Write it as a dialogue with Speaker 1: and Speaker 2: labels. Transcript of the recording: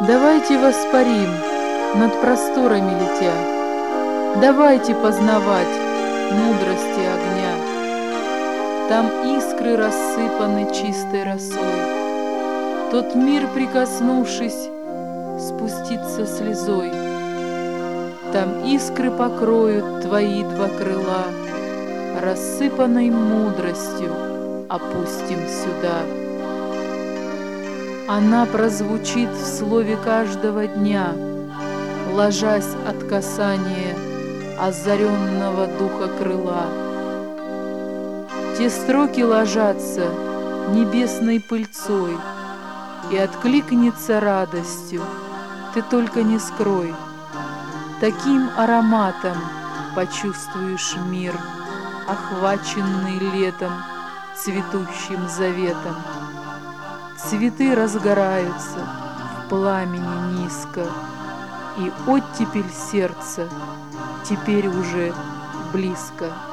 Speaker 1: Давайте воспарим, над просторами летя, давайте познавать мудрости огня. Там искры рассыпаны чистой росой, тот мир, прикоснувшись, спустится слезой. Там искры покроют твои два крыла, рассыпанной мудростью опустим сюда. Она прозвучит в слове каждого дня, ложась от касания озаренного духа крыла. Те строки ложатся небесной пыльцой, и откликнется радостью, ты только не скрой. Таким ароматом почувствуешь мир, охваченный летом, цветущим заветом. Цветы разгораются в пламени низко, и оттепель сердца теперь уже близко.